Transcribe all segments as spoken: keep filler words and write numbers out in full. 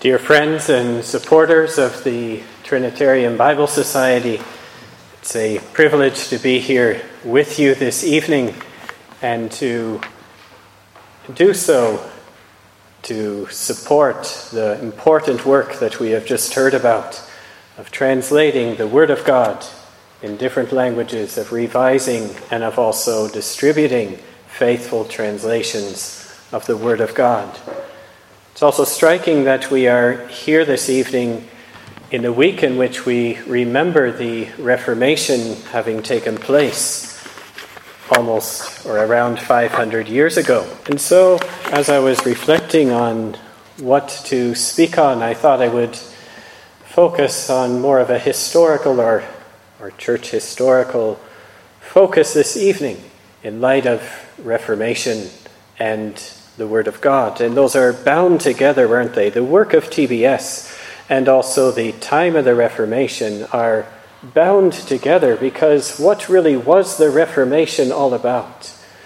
Dear friends and supporters of the Trinitarian Bible Society, it's a privilege to be here with you this evening and to do so to support the important work that we have just heard about of translating the Word of God in different languages, of revising and of also distributing faithful translations of the Word of God. It's also striking that we are here this evening in the week in which we remember the Reformation having taken place almost or around five hundred years ago. And so, as I was reflecting on what to speak on, I thought I would focus on more of a historical or, or church historical focus this evening in light of Reformation and the Word of God. And those are bound together, aren't they? The work of T B S and also the time of the Reformation are bound together, because what really was the Reformation all about?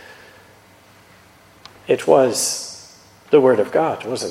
It was the Word of God, wasn't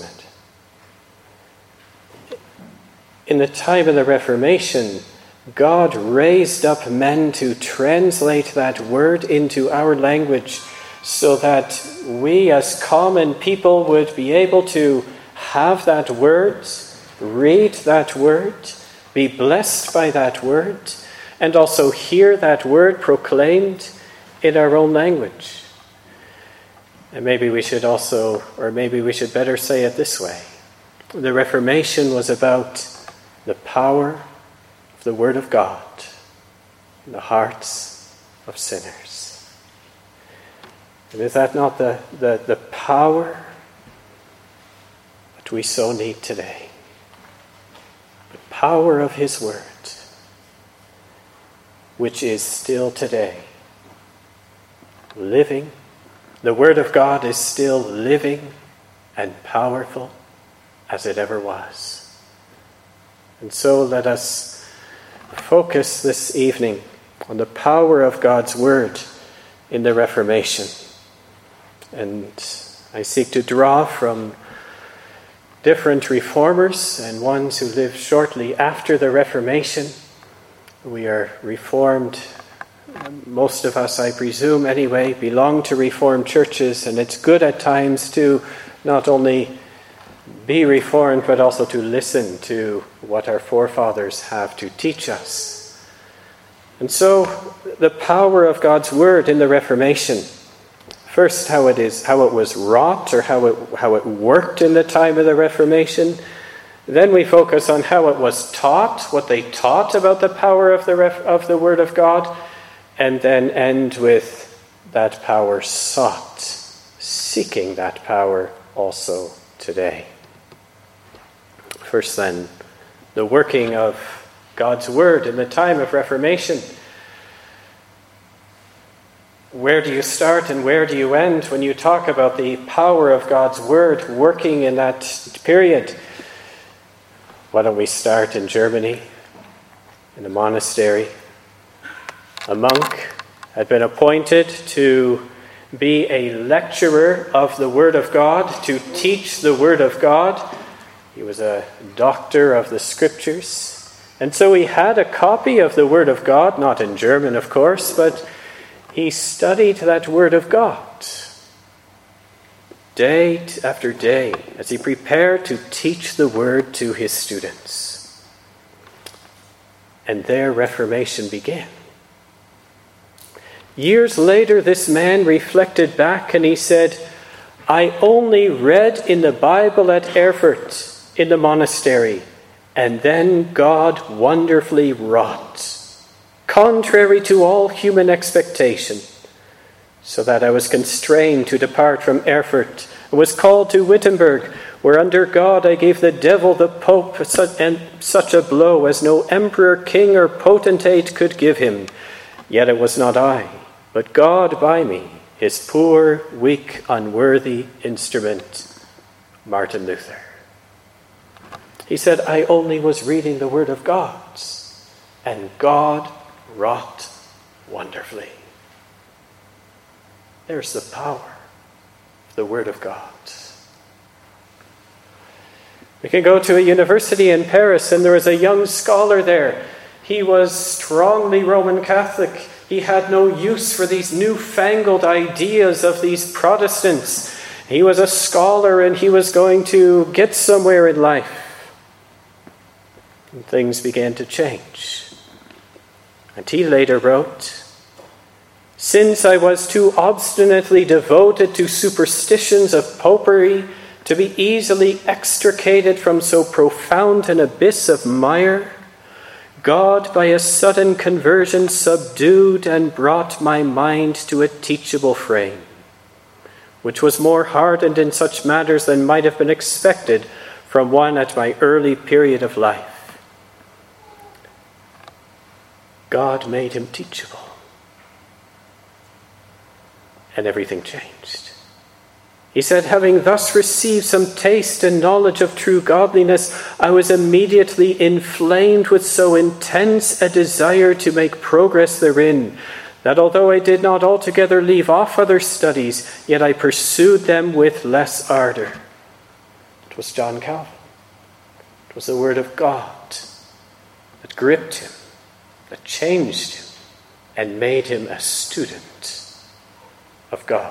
it? In the time of the Reformation, God raised up men to translate that Word into our language so that we as common people would be able to have that Word, read that Word, be blessed by that Word, and also hear that Word proclaimed in our own language. And maybe we should also, or maybe we should better say it this way. The Reformation was about the power of the Word of God in the hearts of sinners. And is that not the, the, the power that we so need today? The power of His Word, which is still today living. The Word of God is still living and powerful as it ever was. And so let us focus this evening on the power of God's Word in the Reformation. And I seek to draw from different reformers and ones who lived shortly after the Reformation. We are Reformed. Most of us, I presume anyway, belong to Reformed churches, and it's good at times to not only be Reformed, but also to listen to what our forefathers have to teach us. And so, the power of God's Word in the Reformation. First, how it is, how it was wrought, or how it how it worked in the time of the Reformation. Then we focus on how it was taught, what they taught about the power of the ref, of the Word of God, and then end with that power sought, seeking that power also today. First, then, the working of God's Word in the time of Reformation. Where do you start and where do you end when you talk about the power of God's Word working in that period? Why don't we start in Germany, in a monastery? A monk had been appointed to be a lecturer of the Word of God, to teach the Word of God. He was a doctor of the Scriptures. And so he had a copy of the Word of God, not in German, of course, but he studied that Word of God day after day as he prepared to teach the Word to his students. And their Reformation began. Years later, this man reflected back and he said, I only read in the Bible at Erfurt in the monastery, and then God wonderfully wrought, contrary to all human expectation, so that I was constrained to depart from Erfurt and was called to Wittenberg, where under God I gave the devil, the Pope, and such a blow as no emperor, king, or potentate could give him. Yet it was not I, but God by me, his poor, weak, unworthy instrument, Martin Luther. He said, I only was reading the Word of God, and God wrought wonderfully. There's the power of the Word of God. We can go to a university in Paris, and there was a young scholar there. He was strongly Roman Catholic. He had no use for these newfangled ideas of these Protestants. He was a scholar, and he was going to get somewhere in life. And things began to change. And he later wrote, "Since I was too obstinately devoted to superstitions of popery to be easily extricated from so profound an abyss of mire, God by a sudden conversion subdued and brought my mind to a teachable frame, which was more hardened in such matters than might have been expected from one at my early period of life." God made him teachable. And everything changed. He said, "Having thus received some taste and knowledge of true godliness, I was immediately inflamed with so intense a desire to make progress therein, that although I did not altogether leave off other studies, yet I pursued them with less ardor." It was John Calvin. It was the Word of God that gripped him, that changed him, and made him a student of God.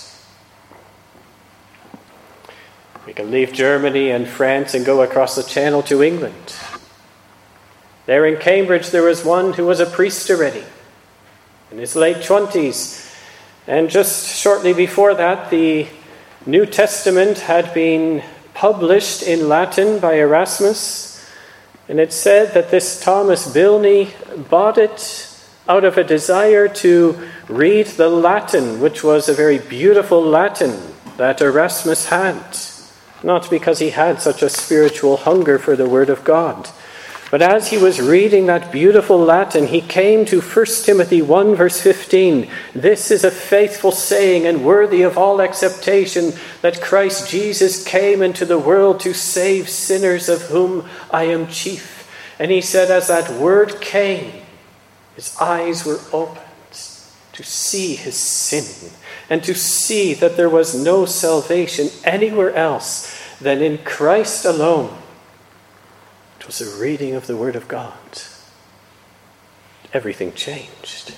We can leave Germany and France and go across the Channel to England. There in Cambridge there was one who was a priest already, in his late twenties. And just shortly before that, the New Testament had been published in Latin by Erasmus. And it said that this Thomas Bilney bought it out of a desire to read the Latin, which was a very beautiful Latin that Erasmus had. Not because he had such a spiritual hunger for the Word of God. But as he was reading that beautiful Latin, he came to First Timothy one verse fifteen. "This is a faithful saying and worthy of all acceptation, that Christ Jesus came into the world to save sinners, of whom I am chief." And he said, as that word came, his eyes were opened to see his sin and to see that there was no salvation anywhere else than in Christ alone. It was a reading of the Word of God. Everything changed.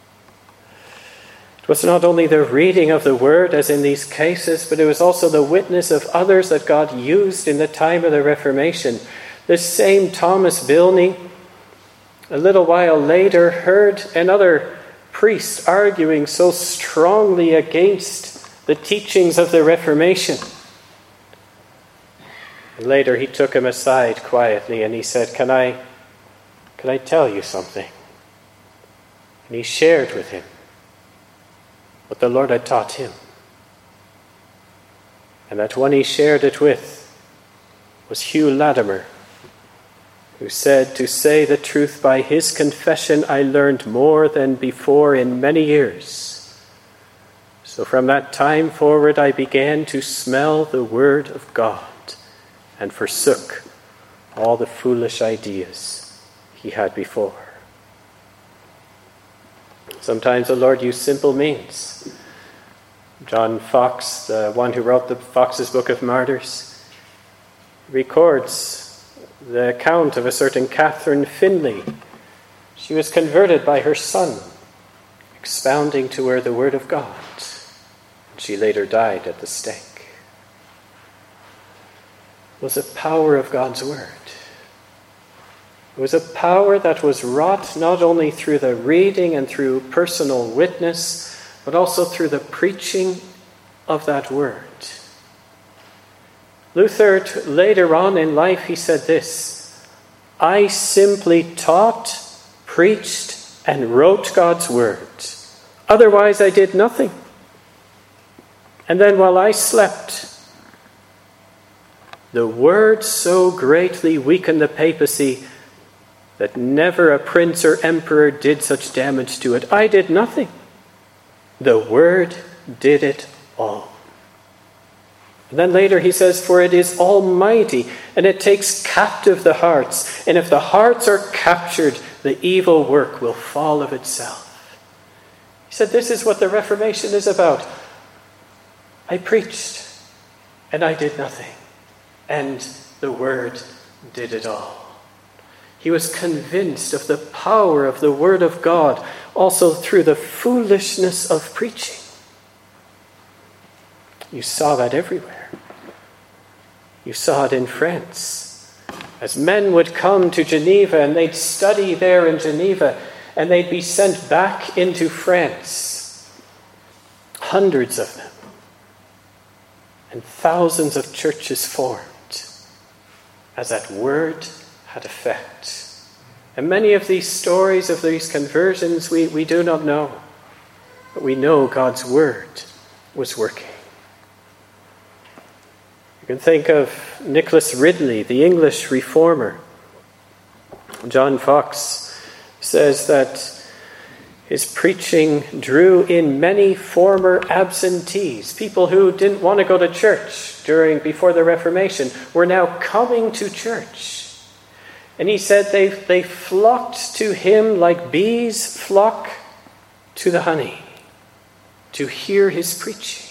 It was not only the reading of the Word, as in these cases, but it was also the witness of others that God used in the time of the Reformation. This same Thomas Bilney, a little while later, heard another priest arguing so strongly against the teachings of the Reformation. And later he took him aside quietly and he said, Can I, can I tell you something? And he shared with him what the Lord had taught him. And that one he shared it with was Hugh Latimer, who said, "To say the truth, by his confession I learned more than before in many years. So from that time forward I began to smell the Word of God and forsook all the foolish ideas he had before." Sometimes the Lord used simple means. John Foxe, the one who wrote the Foxe's Book of Martyrs, records the account of a certain Catherine Finley. She was converted by her son, expounding to her the Word of God. She later died at the stake. It was the power of God's Word. It was a power that was wrought not only through the reading and through personal witness, but also through the preaching of that Word. Luther, later on in life, he said this, "I simply taught, preached, and wrote God's Word. Otherwise I did nothing. And then while I slept, the Word so greatly weakened the papacy that never a prince or emperor did such damage to it. I did nothing. The Word did it all." And then later he says, "For it is almighty, and it takes captive the hearts. And if the hearts are captured, the evil work will fall of itself." He said, this is what the Reformation is about. I preached, and I did nothing. And the Word did it all. He was convinced of the power of the Word of God, also through the foolishness of preaching. You saw that everywhere. You saw it in France. As men would come to Geneva and they'd study there in Geneva and they'd be sent back into France. Hundreds of them. And thousands of churches formed as that word had effect. And many of these stories of these conversions we, we do not know. But we know God's word was working. You can think of Nicholas Ridley, the English reformer. John Fox says that his preaching drew in many former absentees. People who didn't want to go to church during before the Reformation were now coming to church. And he said they, they flocked to him like bees flock to the honey to hear his preaching.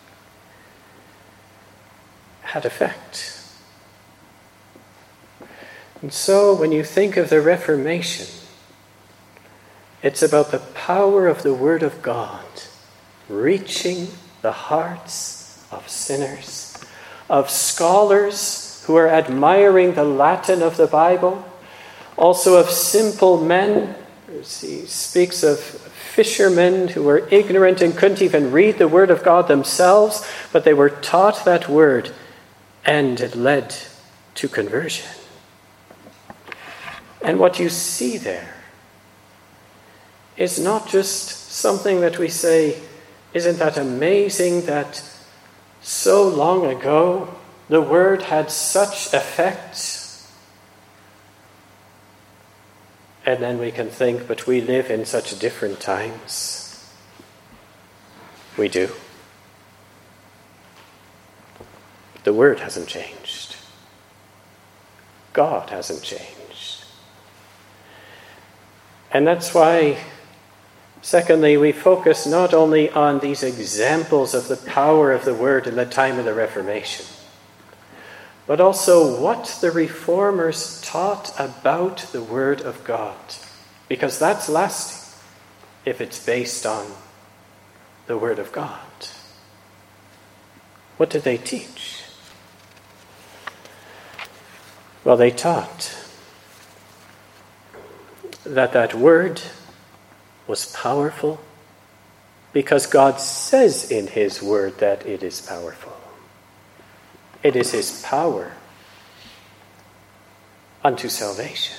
Had effect. And so when you think of the Reformation, it's about the power of the Word of God reaching the hearts of sinners, of scholars who are admiring the Latin of the Bible, also of simple men. He speaks of fishermen who were ignorant and couldn't even read the Word of God themselves, but they were taught that Word, and it led to conversion. And what you see there is not just something that we say, isn't that amazing that so long ago the word had such effect? And then we can think, but we live in such different times. We do. The word hasn't changed. God hasn't changed. And that's why, secondly, we focus not only on these examples of the power of the word in the time of the Reformation, but also what the reformers taught about the word of God. Because that's lasting if it's based on the word of God. What did they teach? Well, they taught that that word was powerful because God says in his word that it is powerful. It is his power unto salvation.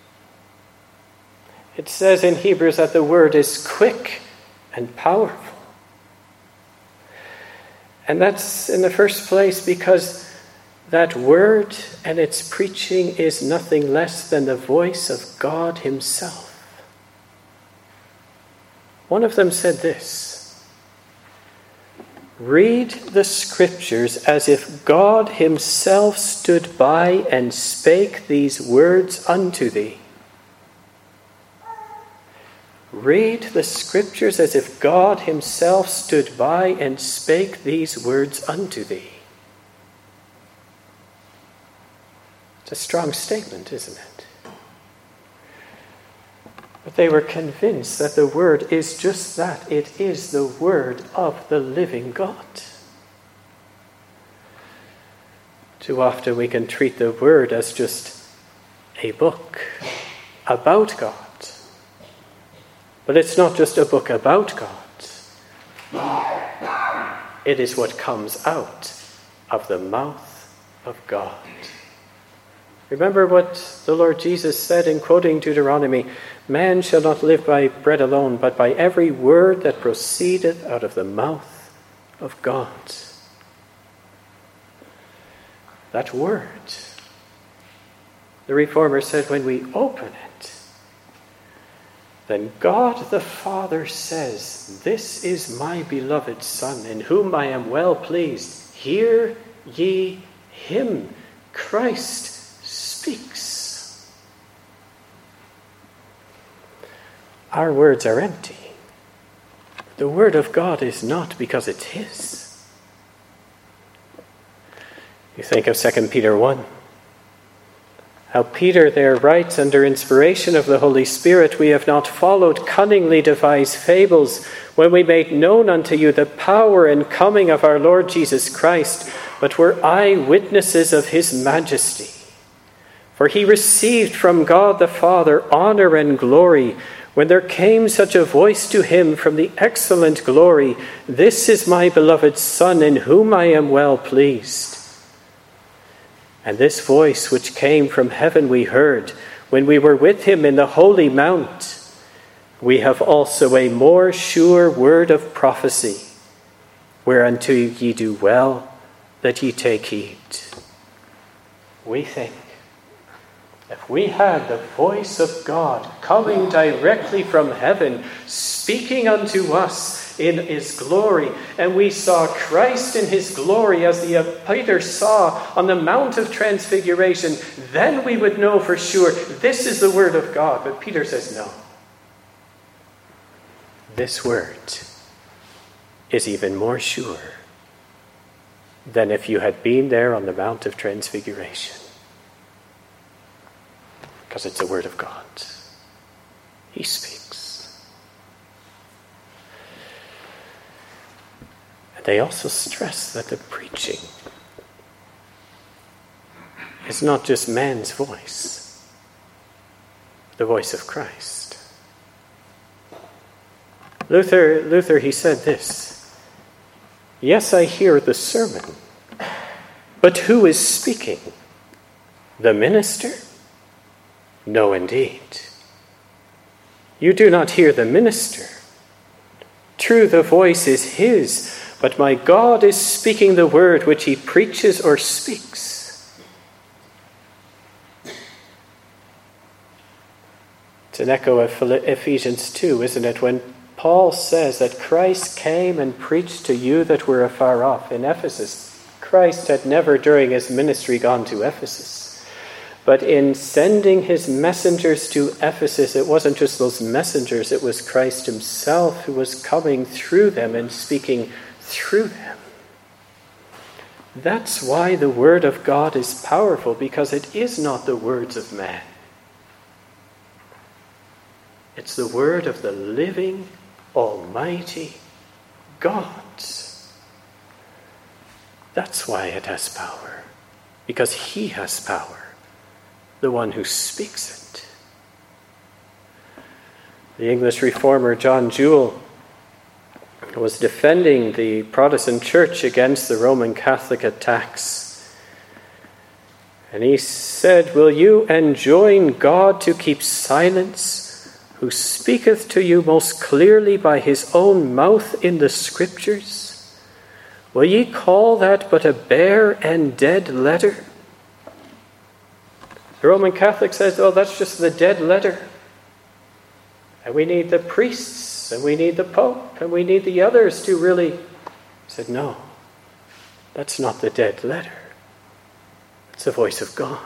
It says in Hebrews that the word is quick and powerful. And that's in the first place because that word and its preaching is nothing less than the voice of God himself. One of them said this: read the scriptures as if God himself stood by and spake these words unto thee. Read the scriptures as if God himself stood by and spake these words unto thee. It's a strong statement, isn't it? But they were convinced that the word is just that. It is the word of the living God. Too often we can treat the word as just a book about God. But it's not just a book about God. It is what comes out of the mouth of God. Remember what the Lord Jesus said in quoting Deuteronomy: man shall not live by bread alone, but by every word that proceedeth out of the mouth of God. That word. The Reformer said, when we open it, then God the Father says, this is my beloved Son, in whom I am well pleased. Hear ye him. Christ speaks. Our words are empty. The word of God is not because it's his. You think of Second Peter one. How Peter there writes under inspiration of the Holy Spirit, "We have not followed cunningly devised fables when we made known unto you the power and coming of our Lord Jesus Christ, but were eyewitnesses of his majesty. For he received from God the Father honor and glory, when there came such a voice to him from the excellent glory, 'This is my beloved Son, in whom I am well pleased.' And this voice which came from heaven we heard, when we were with him in the holy mount. We have also a more sure word of prophecy, whereunto ye do well that ye take heed." We think, if we had the voice of God coming directly from heaven, speaking unto us in his glory, and we saw Christ in his glory as the Peter saw on the Mount of Transfiguration, then we would know for sure this is the word of God. But Peter says no. This word is even more sure than if you had been there on the Mount of Transfiguration. Because it's the word of God. He speaks. And they also stress that the preaching is not just man's voice, the voice of Christ. Luther, Luther, he said this, "Yes, I hear the sermon, but who is speaking? The minister? No, indeed. You do not hear the minister. True, the voice is his, but my God is speaking the word which he preaches or speaks." It's an echo of Ephesians two, isn't it? When Paul says that Christ came and preached to you that were afar off. In Ephesus, Christ had never during his ministry gone to Ephesus. But in sending his messengers to Ephesus, it wasn't just those messengers, it was Christ himself who was coming through them and speaking through them. That's why the word of God is powerful, because it is not the words of man. It's the word of the living, almighty God. That's why it has power, because he has power, the one who speaks it. The English reformer John Jewell was defending the Protestant church against the Roman Catholic attacks. And he said, "Will you enjoin God to keep silence, who speaketh to you most clearly by his own mouth in the Scriptures? Will ye call that but a bare and dead letter?" The Roman Catholic says, "Oh, that's just the dead letter. And we need the priests, and we need the Pope, and we need the others to really..." He said, "No, that's not the dead letter. It's the voice of God."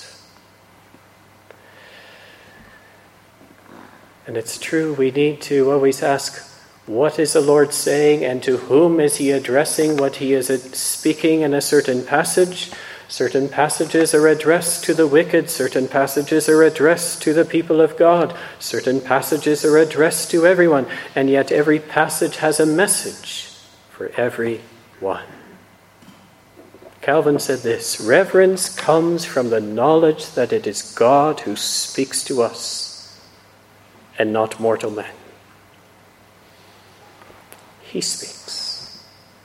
And it's true, we need to always ask, what is the Lord saying, and to whom is he addressing what he is speaking in a certain passage? Certain passages are addressed to the wicked, certain passages are addressed to the people of God, certain passages are addressed to everyone, and yet every passage has a message for every one. Calvin said this, "Reverence comes from the knowledge that it is God who speaks to us, and not mortal men." He speaks.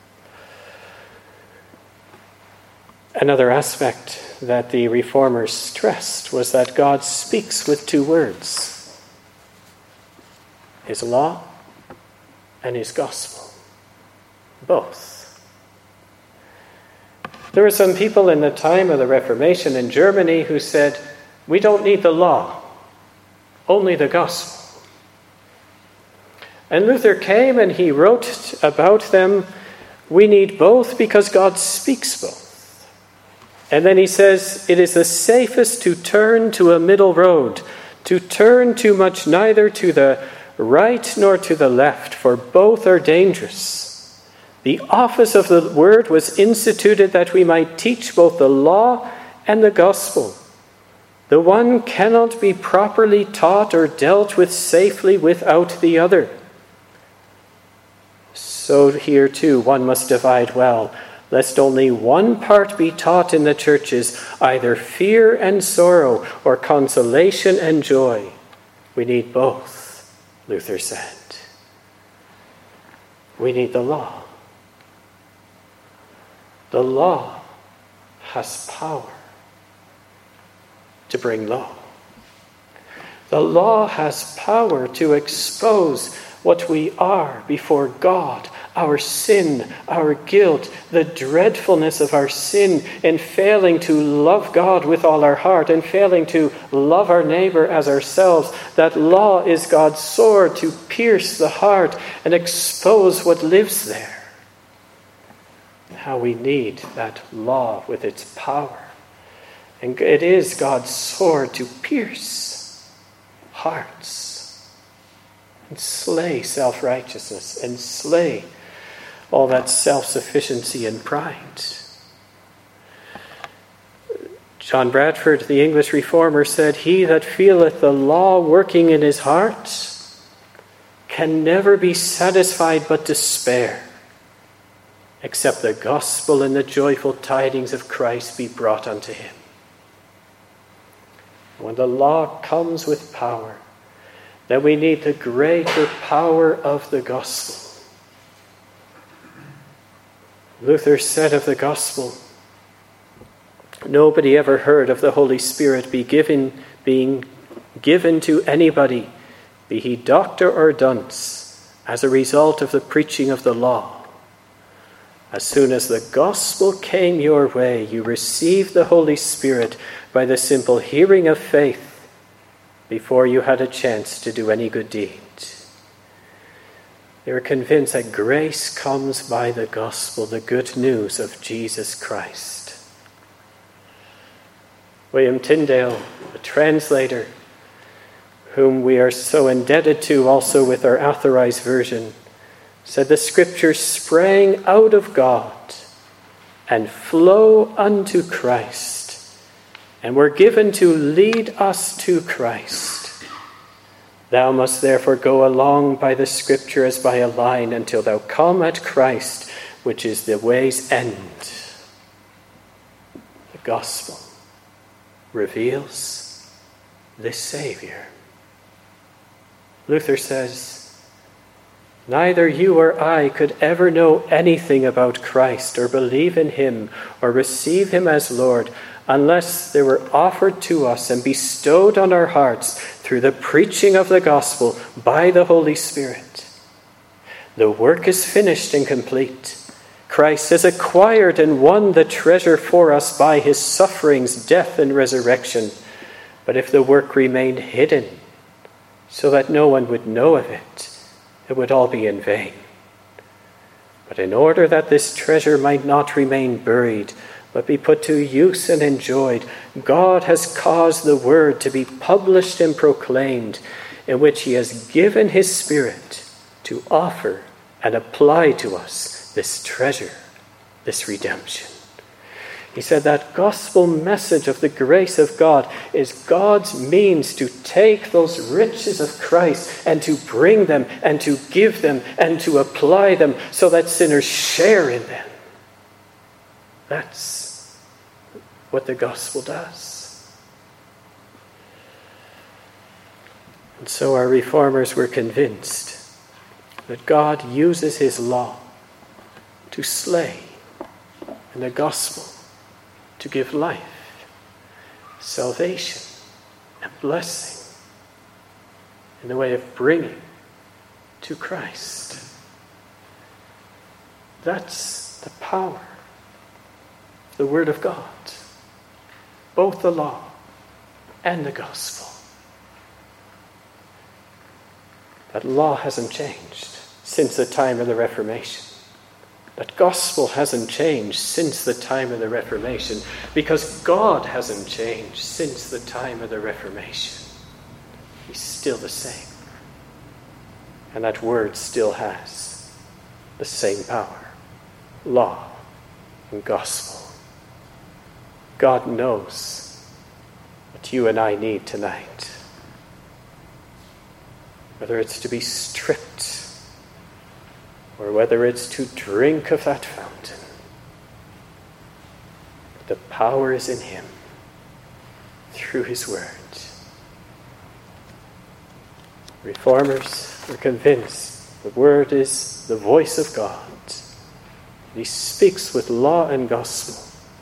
Another aspect that the reformers stressed was that God speaks with two words: his law and his gospel. Both. There were some people in the time of the Reformation in Germany who said, "We don't need the law, only the gospel." And Luther came and he wrote about them, we need both because God speaks both. And then he says, it is the safest to turn to a middle road, to turn too much neither to the right nor to the left, for both are dangerous. The office of the word was instituted that we might teach both the law and the gospel. The one cannot be properly taught or dealt with safely without the other. So here too one must divide well, lest only one part be taught in the churches, either fear and sorrow or consolation and joy. We need both, Luther said. We need the law. The law has power to bring law. The law has power to expose what we are before God, our sin, our guilt, the dreadfulness of our sin in failing to love God with all our heart and failing to love our neighbor as ourselves. That law is God's sword to pierce the heart and expose what lives there. How we need that law with its power. And it is God's sword to pierce hearts and slay self-righteousness and slay all that self-sufficiency and pride. John Bradford, the English reformer, said, "He that feeleth the law working in his heart can never be satisfied but despair, except the gospel and the joyful tidings of Christ be brought unto him." When the law comes with power, then we need the greater power of the gospel. Luther said of the gospel, nobody ever heard of the Holy Spirit be given, being given to anybody, be he doctor or dunce, as a result of the preaching of the law. As soon as the gospel came your way, you received the Holy Spirit by the simple hearing of faith before you had a chance to do any good deed. They were convinced that grace comes by the gospel, the good news of Jesus Christ. William Tyndale, a translator, whom we are so indebted to also with our authorized version, said the scriptures sprang out of God and flow unto Christ, and were given to lead us to Christ. Thou must therefore go along by the scripture as by a line until thou come at Christ, which is the way's end. The gospel reveals this Savior. Luther says, neither you or I could ever know anything about Christ or believe in him or receive him as Lord unless they were offered to us and bestowed on our hearts through the preaching of the gospel by the Holy Spirit. The work is finished and complete. Christ has acquired and won the treasure for us by his sufferings, death, and resurrection. But if the work remained hidden so that no one would know of it, it would all be in vain. But in order that this treasure might not remain buried, but be put to use and enjoyed, God has caused the word to be published and proclaimed, in which he has given his Spirit to offer and apply to us this treasure, this redemption. He said that gospel message of the grace of God is God's means to take those riches of Christ and to bring them and to give them and to apply them so that sinners share in them. That's what the gospel does. And so our reformers were convinced that God uses his law to slay and the gospel to give life, salvation, and blessing in the way of bringing to Christ. That's the power of the Word of God, both the law and the gospel. That law hasn't changed since the time of the Reformation. That gospel hasn't changed since the time of the Reformation, because God hasn't changed since the time of the Reformation. He's still the same. And that word still has the same power. Law and gospel. God knows the what you and I need tonight. Whether it's to be stripped or whether it's to drink of that fountain. The power is in him through his word. Reformers are convinced the word is the voice of God. He speaks with law and gospel.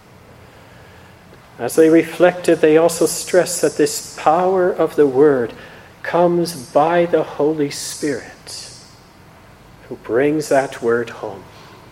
As they reflected, they also stressed that this power of the word comes by the Holy Spirit, who brings that word home.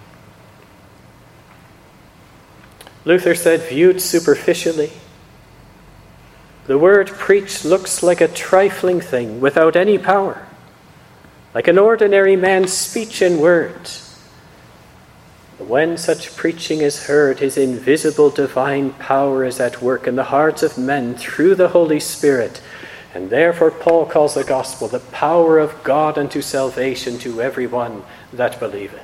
Luther said, viewed superficially, the word preached looks like a trifling thing without any power, like an ordinary man's speech and words. But when such preaching is heard, his invisible divine power is at work in the hearts of men through the Holy Spirit. And therefore Paul calls the gospel the power of God unto salvation to everyone that believeth.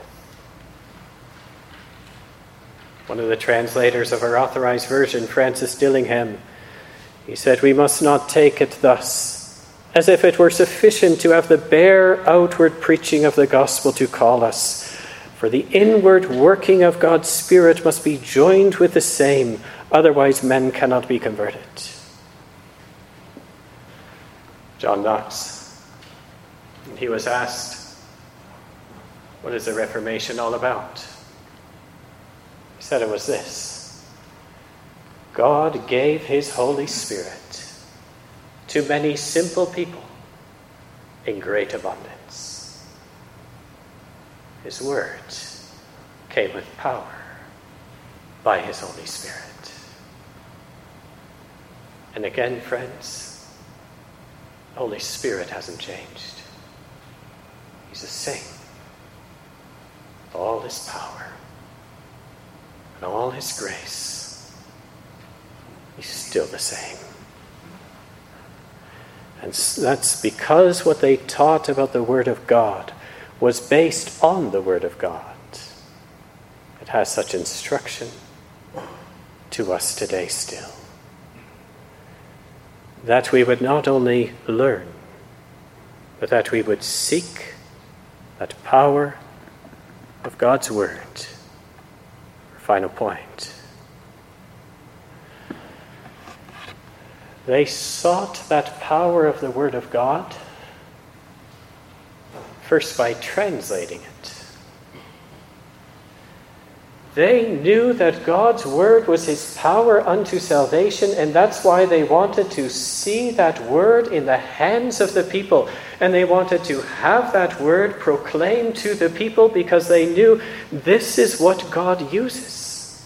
One of the translators of our Authorized Version, Francis Dillingham, he said, we must not take it thus, as if it were sufficient to have the bare outward preaching of the gospel to call us. For the inward working of God's Spirit must be joined with the same, otherwise men cannot be converted. John Knox, he was asked, what is the Reformation all about? He said it was this: God gave his Holy Spirit to many simple people in great abundance. His word came with power by his Holy Spirit. And again, friends, the Holy Spirit hasn't changed. He's the same. With all his power and all his grace, he's still the same. And that's because what they taught about the Word of God was based on the Word of God. It has such instruction to us today still. That we would not only learn, but that we would seek that power of God's Word. Final point. They sought that power of the Word of God first by translating it. They knew that God's Word was his power unto salvation, and that's why they wanted to see that Word in the hands of the people. And they wanted to have that Word proclaimed to the people because they knew this is what God uses.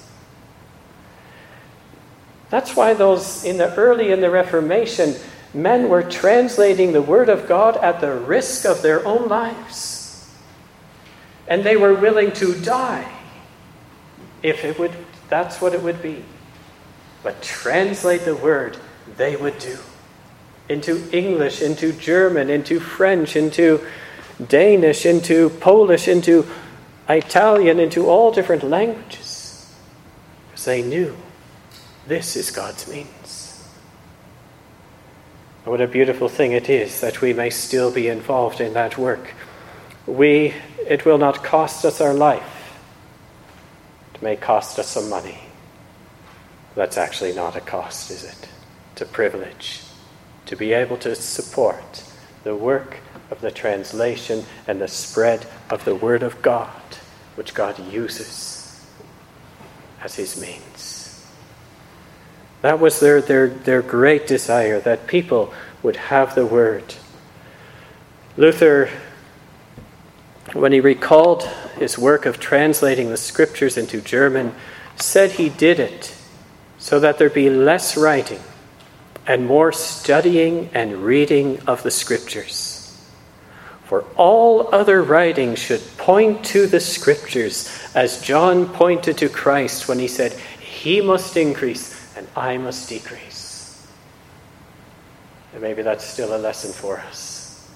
That's why those in the early in the Reformation, men were translating the Word of God at the risk of their own lives. And they were willing to die if it would, that's what it would be. But translate the Word, they would do. Into English, into German, into French, into Danish, into Polish, into Italian, into all different languages. Because they knew this is God's means. And what a beautiful thing it is that we may still be involved in that work. We, it will not cost us our life. It may cost us some money. That's actually not a cost, is it? It's a privilege to be able to support the work of the translation and the spread of the Word of God, which God uses as his means. That was their, their, their great desire, that people would have the Word. Luther, when he recalled his work of translating the Scriptures into German, said he did it so that there be less writing and more studying and reading of the Scriptures. For all other writing should point to the Scriptures, as John pointed to Christ when he said, he must increase and I must decrease. And maybe that's still a lesson for us.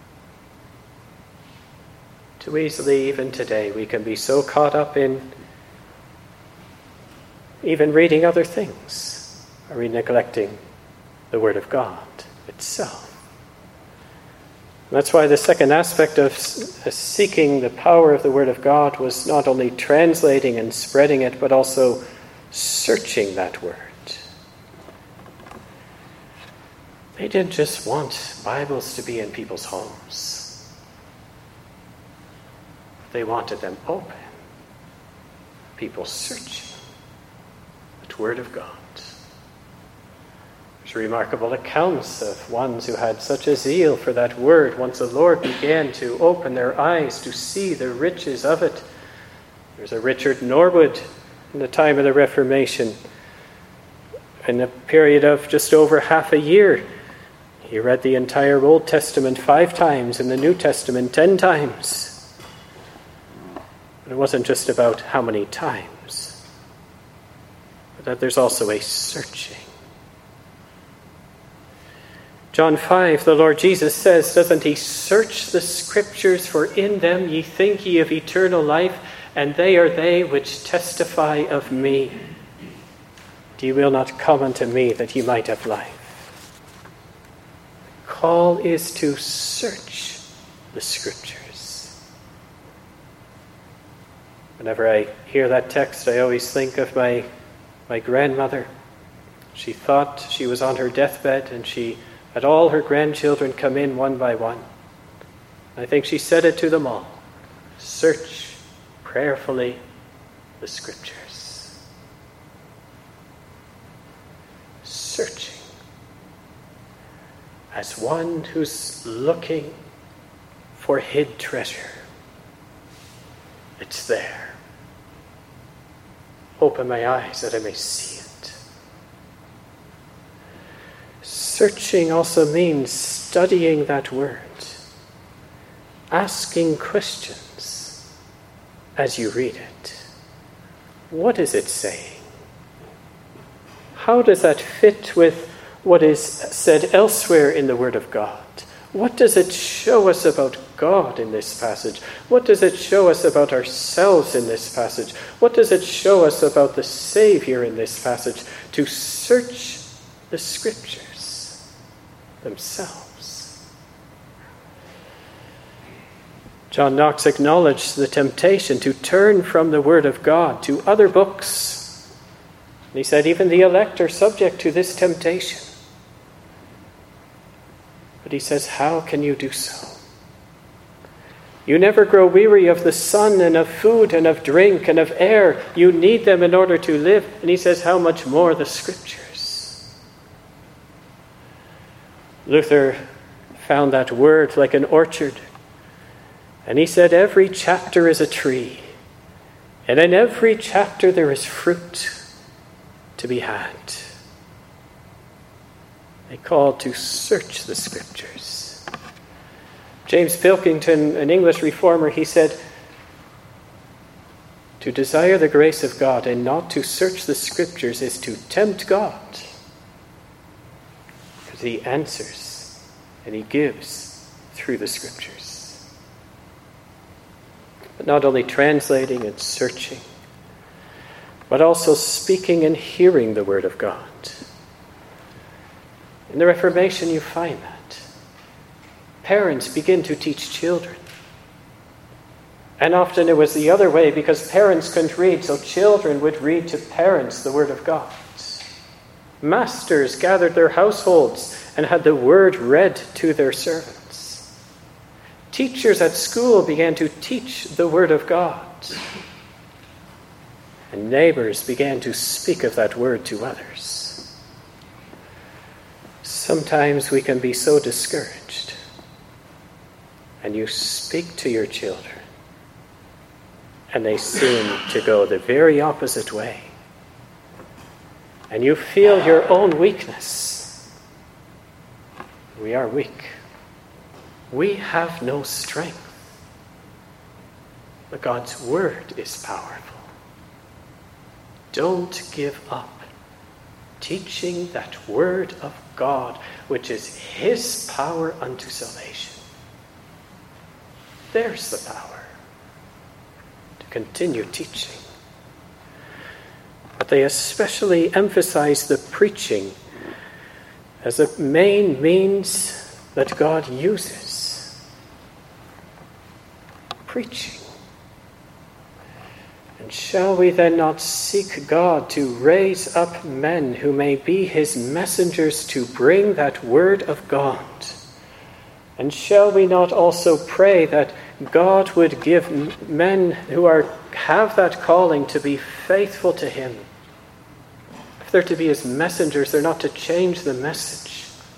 Too easily, even today, we can be so caught up in even reading other things. Are we neglecting the Word of God itself. That's why the second aspect of seeking the power of the Word of God was not only translating and spreading it, but also searching that Word. They didn't just want Bibles to be in people's homes. They wanted them open. People searching that Word of God. There's remarkable accounts of ones who had such a zeal for that Word once the Lord began to open their eyes to see the riches of it. There's a Richard Norwood in the time of the Reformation. In a period of just over half a year, he read the entire Old Testament five times and the New Testament ten times. But it wasn't just about how many times, but that there's also a searching. John five, the Lord Jesus says, doesn't he, search the Scriptures, for in them ye think ye of eternal life, and they are they which testify of me. Ye will not come unto me that ye might have life. The call is to search the Scriptures. Whenever I hear that text, I always think of my, my grandmother. She thought she was on her deathbed, and she had all her grandchildren come in one by one. I think she said it to them all. Search prayerfully the Scriptures. Searching. As one who's looking for hid treasure. It's there. Open my eyes that I may see it. Searching also means studying that Word, asking questions as you read it. What is it saying? How does that fit with what is said elsewhere in the Word of God? What does it show us about God in this passage? What does it show us about ourselves in this passage? What does it show us about the Savior in this passage? To search the Scriptures themselves. John Knox acknowledged the temptation to turn from the Word of God to other books. And he said even the elect are subject to this temptation. But he says, how can you do so? You never grow weary of the sun and of food and of drink and of air. You need them in order to live. And he says, how much more the Scriptures? Luther found that Word like an orchard. And he said, every chapter is a tree. And in every chapter there is fruit to be had. They called to search the Scriptures. James Pilkington, an English reformer, he said, to desire the grace of God and not to search the Scriptures is to tempt God. Because he answers and he gives through the Scriptures. But not only translating and searching, but also speaking and hearing the Word of God. In the Reformation you find that. Parents begin to teach children. And often it was the other way, because parents couldn't read, so children would read to parents the Word of God. Masters gathered their households and had the Word read to their servants. Teachers at school began to teach the Word of God. And neighbors began to speak of that Word to others. Sometimes we can be so discouraged, and you speak to your children, and they seem to go the very opposite way. And you feel your own weakness. We are weak. We have no strength. But God's Word is powerful. Don't give up teaching that Word of God, which is His power unto salvation. There's the power to continue teaching. But they especially emphasize the preaching as a main means that God uses. Preaching. And shall we then not seek God to raise up men who may be his messengers to bring that word of God? And shall we not also pray that God would give men who are have that calling to be faithful to him? If they're to be his messengers, they're not to change the message.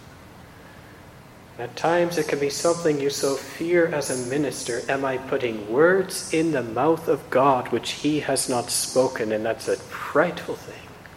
At times it can be something you so fear as a minister. Am I putting words in the mouth of God which he has not spoken? And that's a frightful thing.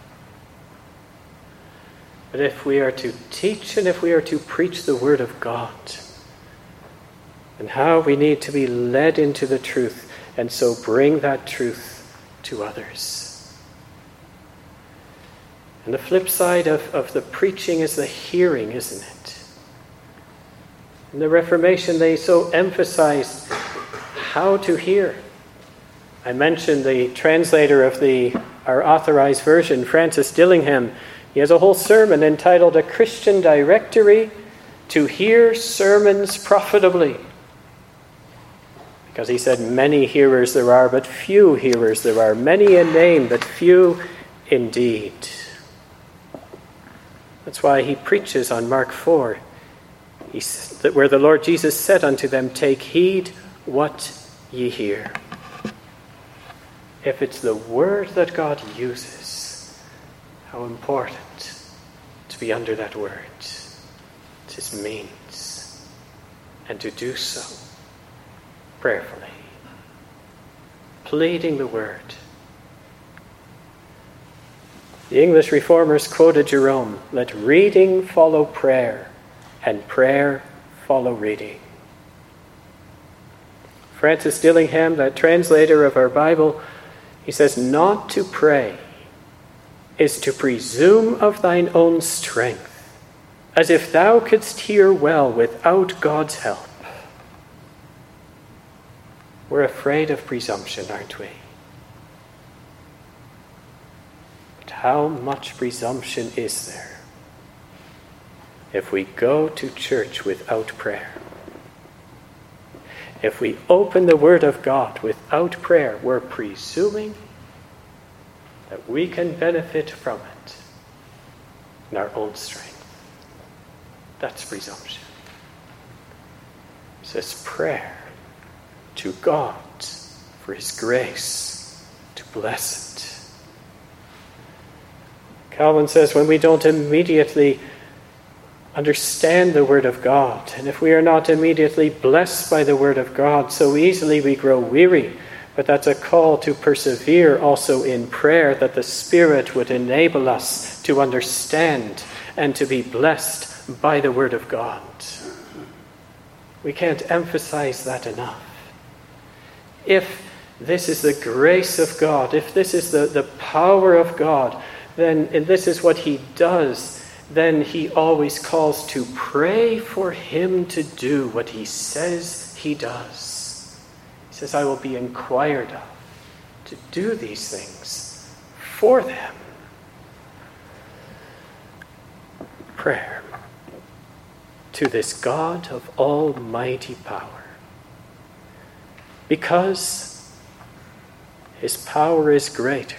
But if we are to teach and if we are to preach the word of God, and how we need to be led into the truth and so bring that truth to others. And the flip side of, of the preaching is the hearing, isn't it? In the Reformation, they so emphasized how to hear. I mentioned the translator of the our authorized version, Francis Dillingham. He has a whole sermon entitled A Christian Directory to Hear Sermons Profitably. Because he said, many hearers there are, but few hearers there are. Many in name, but few indeed. That's why he preaches on Mark four. He, where the Lord Jesus said unto them, take heed what ye hear. If it's the word that God uses, how important to be under that word. It's his means. And to do so prayerfully. Pleading the word. The English reformers quoted Jerome, let reading follow prayer, and prayer follow reading. Francis Dillingham, that translator of our Bible, he says, not to pray is to presume of thine own strength, as if thou couldst hear well without God's help. We're afraid of presumption, aren't we? But how much presumption is there if we go to church without prayer? If we open the Word of God without prayer, we're presuming that we can benefit from it in our own strength. That's presumption. It says prayer to God for his grace to bless it. Calvin says when we don't immediately understand the Word of God, and if we are not immediately blessed by the Word of God, so easily we grow weary. But that's a call to persevere also in prayer, that the Spirit would enable us to understand and to be blessed by the Word of God. We can't emphasize that enough. If this is the grace of God, if this is the, the power of God, then and this is what he does, then he always calls to pray for him to do what he says he does. He says, I will be inquired of to do these things for them. Prayer to this God of almighty power. Because his power is greater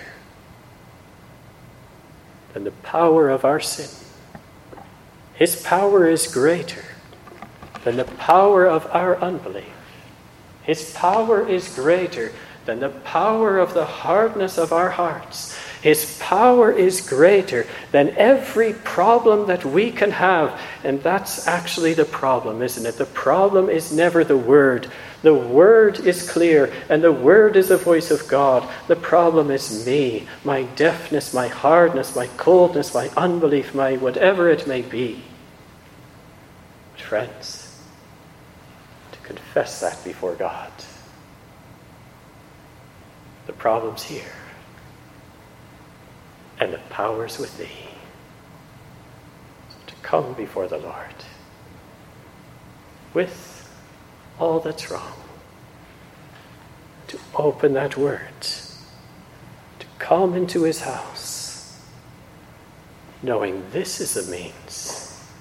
than the power of our sin. His power is greater than the power of our unbelief. His power is greater than the power of the hardness of our hearts. His power is greater than every problem that we can have. And that's actually the problem, isn't it? The problem is never the Word. The Word is clear, and the Word is the voice of God. The problem is me, my deafness, my hardness, my coldness, my unbelief, my whatever it may be. But friends, to confess that before God. The problem's here. And the power's with thee. So to come before the Lord with all that's wrong. To open that word. To come into his house. Knowing this is the means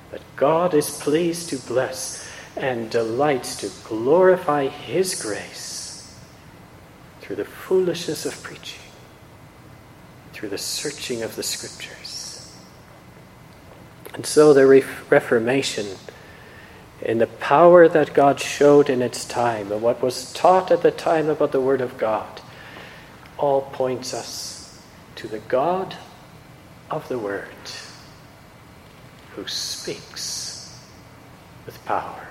that God is pleased to bless and delights to glorify his grace through the foolishness of preaching, through the searching of the Scriptures. And so the Re- Reformation, in the power that God showed in its time and what was taught at the time about the Word of God, all points us to the God of the Word, who speaks with power.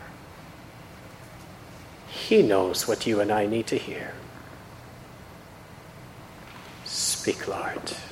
He knows what you and I need to hear. Speak, Lord.